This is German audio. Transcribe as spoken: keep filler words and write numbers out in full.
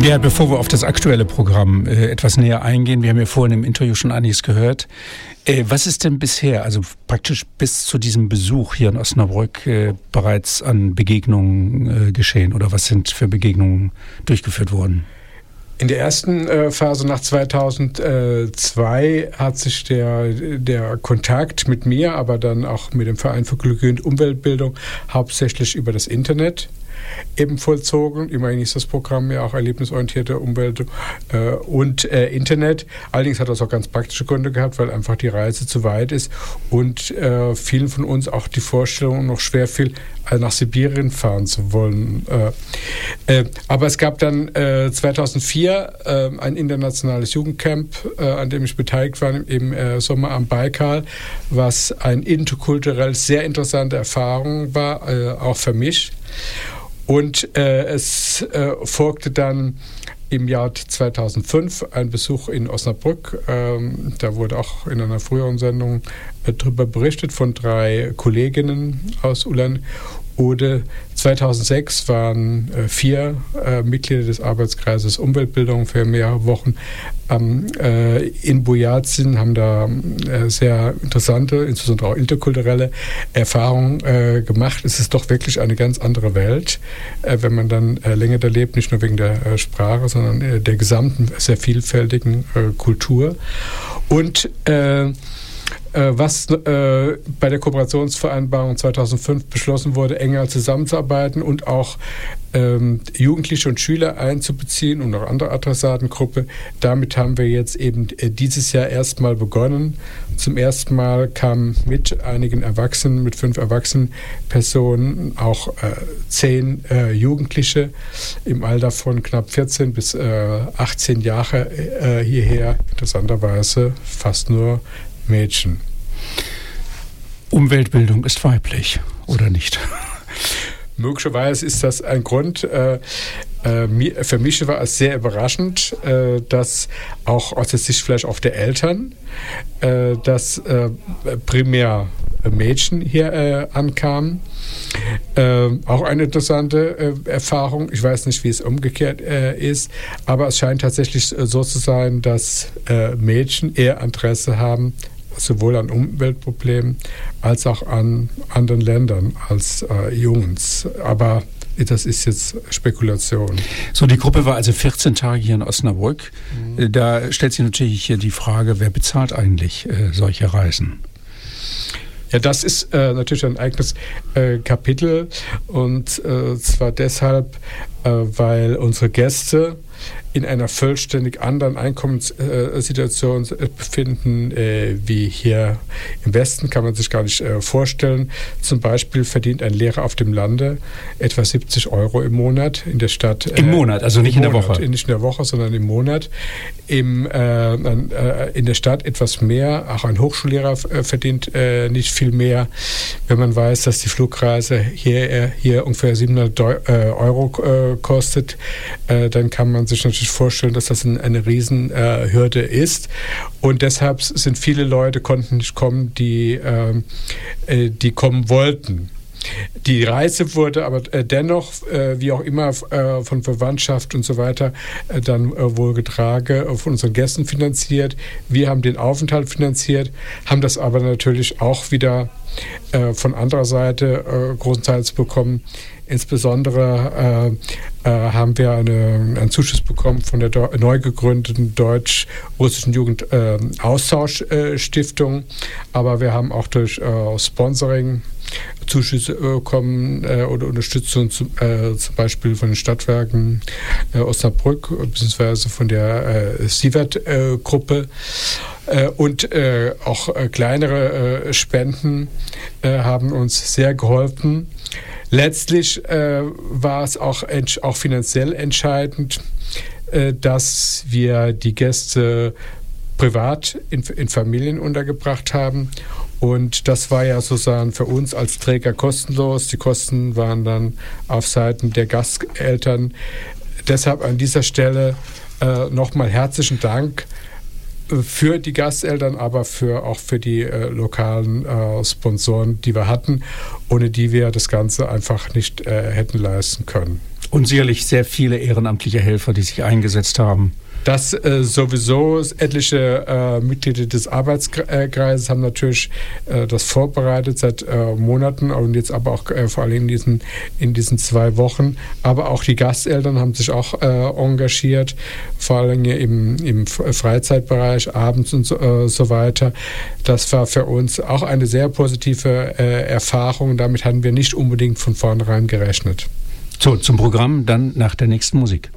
Gerhard, bevor wir auf das aktuelle Programm äh, etwas näher eingehen, wir haben ja vorhin im Interview schon einiges gehört. Äh, was ist denn bisher, also praktisch bis zu diesem Besuch hier in Osnabrück, äh, bereits an Begegnungen äh, geschehen oder was sind für Begegnungen durchgeführt worden? In der ersten äh, Phase nach zweitausendzwei hat sich der, der Kontakt mit mir, aber dann auch mit dem Verein für Ökologie und Umweltbildung hauptsächlich über das Internet eben vollzogen. Immerhin ist das Programm ja auch erlebnisorientierte Umwelt äh, und äh, Internet. Allerdings hat das auch ganz praktische Gründe gehabt, weil einfach die Reise zu weit ist und äh, vielen von uns auch die Vorstellung noch schwer fiel, nach Sibirien fahren zu wollen. Äh, äh, aber es gab dann äh, zweitausendvier äh, ein internationales Jugendcamp, äh, an dem ich beteiligt war, im äh, Sommer am Baikal, was eine interkulturell sehr interessante Erfahrung war, äh, auch für mich. Und äh, es äh, folgte dann im Jahr zweitausendfünf ein Besuch in Osnabrück. Ähm, da wurde auch in einer früheren Sendung äh, darüber berichtet von drei Kolleginnen aus Ulan-Ude. zweitausendsechs waren äh, vier äh, Mitglieder des Arbeitskreises Umweltbildung für mehrere Wochen ähm, äh, in Bojarzin, haben da äh, sehr interessante, insbesondere auch interkulturelle Erfahrungen äh, gemacht. Es ist doch wirklich eine ganz andere Welt, äh, wenn man dann äh, länger da lebt, nicht nur wegen der äh, Sprache, sondern äh, der gesamten, sehr vielfältigen äh, Kultur. Und äh, was äh, bei der Kooperationsvereinbarung zweitausendfünf beschlossen wurde, enger zusammenzuarbeiten und auch ähm, Jugendliche und Schüler einzubeziehen und auch andere Adressatengruppe. Damit haben wir jetzt eben äh, dieses Jahr erstmal begonnen. Zum ersten Mal kamen mit einigen Erwachsenen, mit fünf erwachsenen Personen, auch äh, zehn äh, Jugendliche im Alter von knapp vierzehn bis äh, achtzehn Jahre äh, hierher. Interessanterweise fast nur Mädchen. Umweltbildung ist weiblich, oder nicht? Möglicherweise ist das ein Grund. Äh, äh, für mich war es sehr überraschend, äh, dass auch aus der Sicht vielleicht auch der Eltern, äh, dass äh, primär Mädchen hier äh, ankamen. Äh, auch eine interessante äh, Erfahrung. Ich weiß nicht, wie es umgekehrt äh, ist, aber es scheint tatsächlich äh, so zu sein, dass äh, Mädchen eher Interesse haben, sowohl an Umweltproblemen als auch an anderen Ländern als äh, Jungs. Aber das ist jetzt Spekulation. So, die Gruppe war also vierzehn Tage hier in Osnabrück. Mhm. Da stellt sich natürlich hier die Frage, wer bezahlt eigentlich äh, solche Reisen? Ja, das ist äh, natürlich ein eigenes äh, Kapitel und äh, zwar deshalb, äh, weil unsere Gäste in einer vollständig anderen Einkommenssituation äh, befinden, äh, wie hier im Westen, kann man sich gar nicht äh, vorstellen. Zum Beispiel verdient ein Lehrer auf dem Lande etwa siebzig Euro im Monat, in der Stadt. Im äh, Monat, also nicht in der Woche? Nicht in der Woche, sondern im Monat. Im, äh, äh, in der Stadt etwas mehr, auch ein Hochschullehrer äh, verdient äh, nicht viel mehr. Wenn man weiß, dass die Flugreise hier, äh, hier ungefähr siebenhundert Euro äh, kostet, äh, dann kann man sich natürlich vorstellen, dass das ein, eine Riesenhürde äh, ist. Und deshalb sind viele Leute, konnten nicht kommen, die, äh, die kommen wollten. Die Reise wurde aber äh, dennoch, äh, wie auch immer, äh, von Verwandtschaft und so weiter, äh, dann äh, wohl getragen, äh, von unseren Gästen finanziert. Wir haben den Aufenthalt finanziert, haben das aber natürlich auch wieder äh, von anderer Seite äh, großenteils bekommen. Insbesondere äh, äh, haben wir eine, einen Zuschuss bekommen von der do- neu gegründeten deutsch-russischen Jugendaustauschstiftung. Äh, aber wir haben auch durch äh, Sponsoring Zuschüsse bekommen äh, oder Unterstützung zum, äh, zum Beispiel von den Stadtwerken äh, Osnabrück bzw. von der äh, Sievert-Gruppe. Äh, und äh, auch äh, kleinere äh, Spenden äh, haben uns sehr geholfen. Letztlich äh, war es auch, entsch- auch finanziell entscheidend, äh, dass wir die Gäste privat in, in Familien untergebracht haben. Und das war ja sozusagen für uns als Träger kostenlos. Die Kosten waren dann auf Seiten der Gasteltern. Deshalb an dieser Stelle äh, nochmal herzlichen Dank für die Gasteltern, aber für, auch für die äh, lokalen äh, Sponsoren, die wir hatten, ohne die wir das Ganze einfach nicht äh, hätten leisten können. Und sicherlich sehr viele ehrenamtliche Helfer, die sich eingesetzt haben. Das äh, sowieso, etliche äh, Mitglieder des Arbeitskreises haben natürlich äh, das vorbereitet seit äh, Monaten und jetzt aber auch äh, vor allem in diesen, in diesen zwei Wochen. Aber auch die Gasteltern haben sich auch äh, engagiert, vor allem im, im Freizeitbereich, abends und so, äh, so weiter. Das war für uns auch eine sehr positive äh, Erfahrung. Damit hatten wir nicht unbedingt von vornherein gerechnet. So, zum Programm dann nach der nächsten Musik.